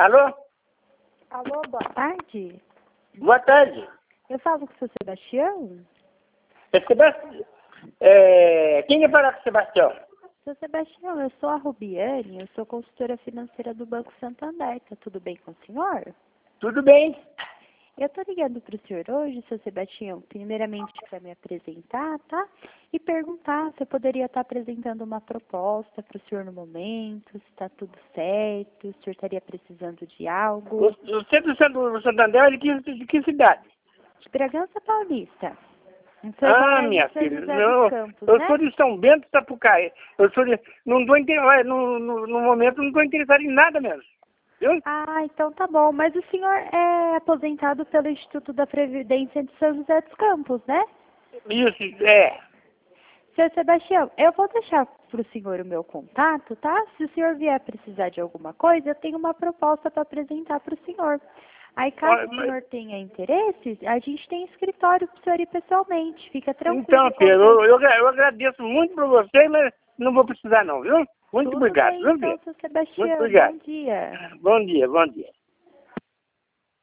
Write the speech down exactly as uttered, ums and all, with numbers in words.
Alô? Alô, boa tarde. Boa tarde. Eu falo com o seu Sebastião? É Sebastião. É... Quem quer falar com o Sebastião? Seu Sebastião, eu sou a Rubiane, eu sou consultora financeira do Banco Santander. Tá tudo bem com o senhor? Tudo bem. Eu tô ligando para o senhor hoje, seu Sebastião, primeiramente para me apresentar, tá? E perguntar se eu poderia estar apresentando uma proposta para o senhor no momento, se está tudo certo, se o senhor estaria precisando de algo. Você do Santander é de que, de que cidade? De Bragança Paulista. O senhor Ah, mora em minha São filha, José não, dos Campos, eu né? sou de São Bento, Sapucaí. Eu sou de, não tô inter... no, no, no momento não estou interessado em nada mesmo. Viu? Ah, então tá bom. Mas o senhor é aposentado pelo Instituto da Previdência de São José dos Campos, né? Isso, é. Seu Sebastião, eu vou deixar para o senhor o meu contato, tá? Se o senhor vier precisar de alguma coisa, eu tenho uma proposta para apresentar para o senhor. Aí, caso Olha, o mas- senhor tenha interesse, a gente tem escritório para o senhor ir pessoalmente. Fica tranquilo. Então, quanto Pedro, a eu, eu, agra- eu agradeço muito por você, mas não vou precisar não, viu? Muito Tudo obrigado, bem, viu, então, Pedro? seu Muito Sebastião. obrigado. Bom dia. Bom dia, bom dia.